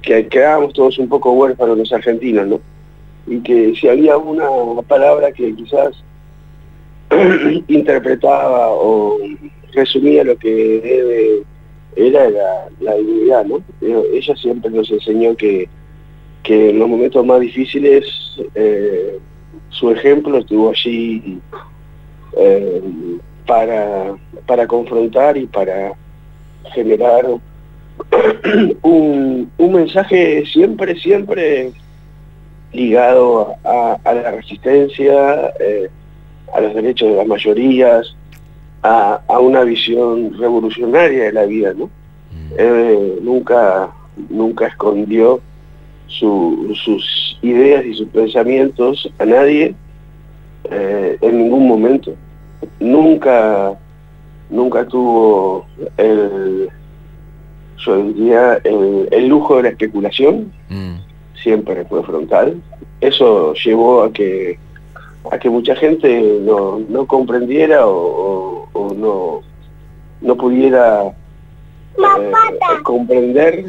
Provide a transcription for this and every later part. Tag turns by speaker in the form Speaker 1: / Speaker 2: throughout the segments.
Speaker 1: que quedábamos todos un poco huérfanos los argentinos, ¿no? Y que si había una palabra que quizás interpretaba o resumía lo que era la dignidad, ¿no? Ella siempre nos enseñó que en los momentos más difíciles su ejemplo estuvo allí para confrontar y para generar un mensaje siempre ligado a la resistencia, a los derechos de las mayorías, a una visión revolucionaria de la vida, ¿no? Nunca escondió sus ideas y sus pensamientos a nadie, en ningún momento. Nunca tuvo el lujo de la especulación, siempre fue frontal. Eso llevó a que mucha gente no comprendiera o no pudiera comprender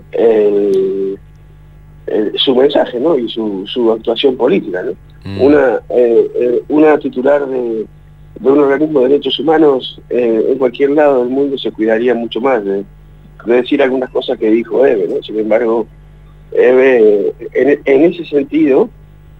Speaker 1: su mensaje, ¿no? Y su actuación política, ¿no? Una titular de un organismo de derechos humanos en cualquier lado del mundo se cuidaría mucho más de decir algunas cosas que dijo Eve, ¿no? Sin embargo, Eve, en ese sentido,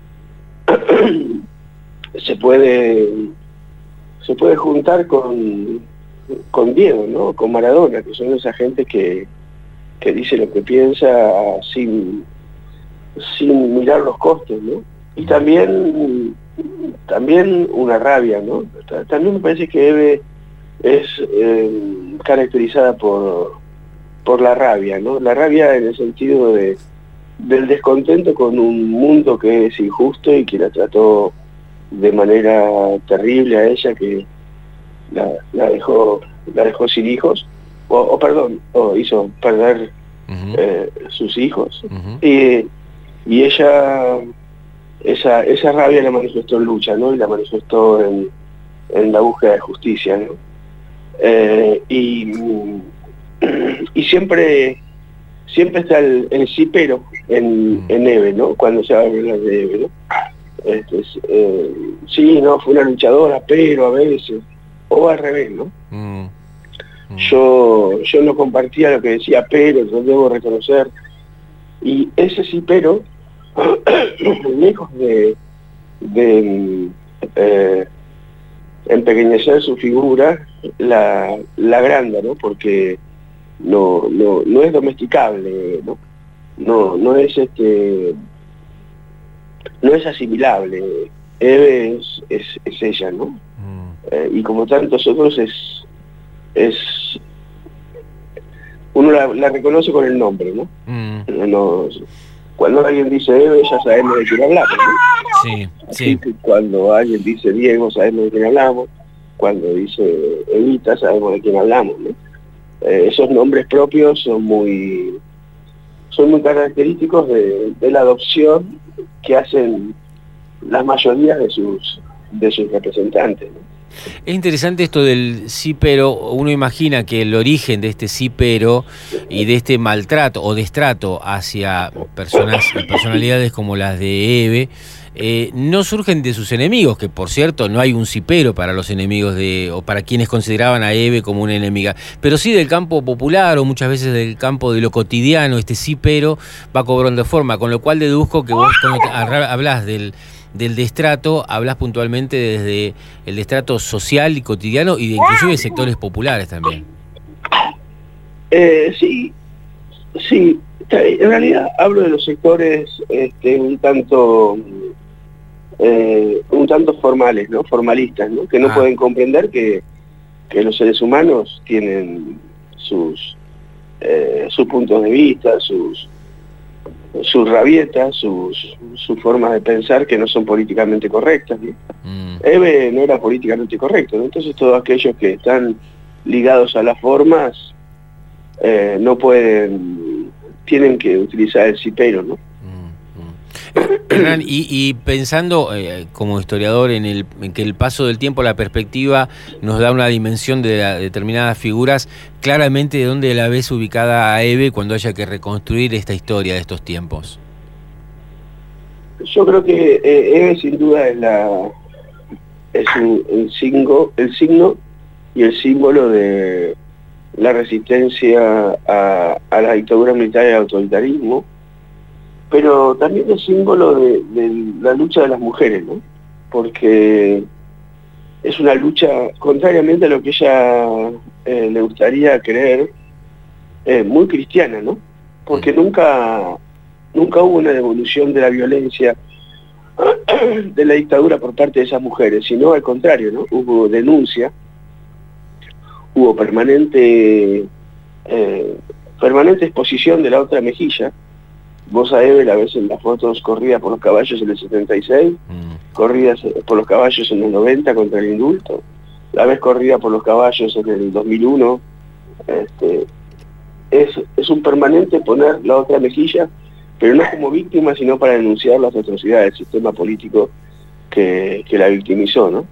Speaker 1: se puede juntar con Diego, ¿no? Con Maradona, que son esa gente que dice lo que piensa sin mirar los costos, ¿no? Y también una rabia, ¿no? También me parece que Eve es caracterizada por la rabia, ¿no? La rabia en el sentido del descontento con un mundo que es injusto y que la trató de manera terrible a ella, que la dejó sin hijos, o hizo perder sus hijos. Y ella esa rabia la manifestó en lucha, ¿no? Y la manifestó en la búsqueda de justicia, ¿no? Y siempre está el sí pero en Eve, ¿no? Cuando se va a hablar de Eve, ¿no? Sí, no, fue una luchadora, pero a veces, o al revés, ¿no? Yo no compartía lo que decía, pero yo debo reconocer, y ese sí pero, lejos de empequeñecer su figura, la agranda, ¿no? Porque no es domesticable, ¿no? No es asimilable. Eve es ella, ¿no? Y como tantos otros uno la reconoce con el nombre, ¿no? Cuando alguien dice Eve, ya sabemos de quién hablamos, ¿no? Sí. Cuando alguien dice Diego, sabemos de quién hablamos. Cuando dice Evita, sabemos de quién hablamos, ¿no? Esos nombres propios son muy característicos de la adopción que hacen las mayorías de sus representantes, ¿no?
Speaker 2: Es interesante esto del sí pero. Uno imagina que el origen de este sí pero y de este maltrato o destrato hacia personalidades como las de Eve no surgen de sus enemigos, que por cierto no hay un sí pero para los enemigos o para quienes consideraban a Eve como una enemiga, pero sí del campo popular o muchas veces del campo de lo cotidiano. Este sí pero va cobrando forma, con lo cual deduzco que vos cuando hablás del destrato, hablas puntualmente desde el destrato social y cotidiano y de inclusive sectores populares también.
Speaker 1: Sí, en realidad hablo de los sectores un tanto formales, ¿no? Formalistas, ¿no? Que no pueden comprender que los seres humanos tienen sus puntos de vista, sus rabietas, sus formas de pensar que no son políticamente correctas, ¿no? Eve no era políticamente correcto, ¿no? Entonces todos aquellos que están ligados a las formas tienen que utilizar el sí pero, ¿no?
Speaker 2: Hernán, y pensando como historiador en que el paso del tiempo, la perspectiva nos da una dimensión de determinadas figuras, claramente ¿de dónde la ves ubicada a Eve cuando haya que reconstruir esta historia de estos tiempos?
Speaker 1: Yo creo que Eve sin duda es el signo y el símbolo de la resistencia a la dictadura militar y al autoritarismo, pero también el símbolo de la lucha de las mujeres, ¿no? Porque es una lucha, contrariamente a lo que ella le gustaría creer, muy cristiana, ¿no? Porque nunca hubo una devolución de la violencia de la dictadura por parte de esas mujeres, sino al contrario, ¿no? Hubo denuncia, hubo permanente exposición de la otra mejilla. Vos a Eve la ves en las fotos corrida por los caballos en el 76, corridas por los caballos en el 90 contra el indulto, la ves corrida por los caballos en el 2001. Es un permanente poner la otra mejilla, pero no como víctima, sino para denunciar las atrocidades del sistema político que la victimizó, ¿no?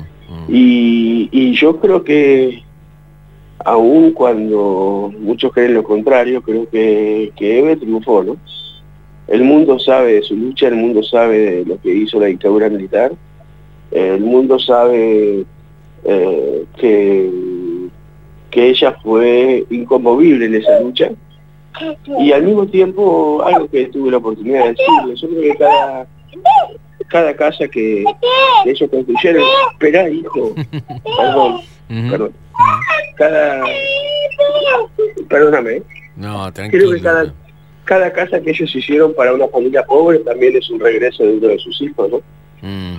Speaker 1: Y yo creo que, aun cuando muchos creen lo contrario, creo que Eve triunfó, ¿no? El mundo sabe de su lucha, el mundo sabe de lo que hizo la dictadura militar, el mundo sabe que ella fue inconmovible en esa lucha, y al mismo tiempo, algo que tuve la oportunidad de decirle, yo creo que cada casa que ellos construyeron, esperá, hijo, perdón, perdóname,
Speaker 2: no, tranquilo.
Speaker 1: Creo que cada casa que ellos hicieron para una familia pobre también es un regreso de uno de sus hijos, ¿no?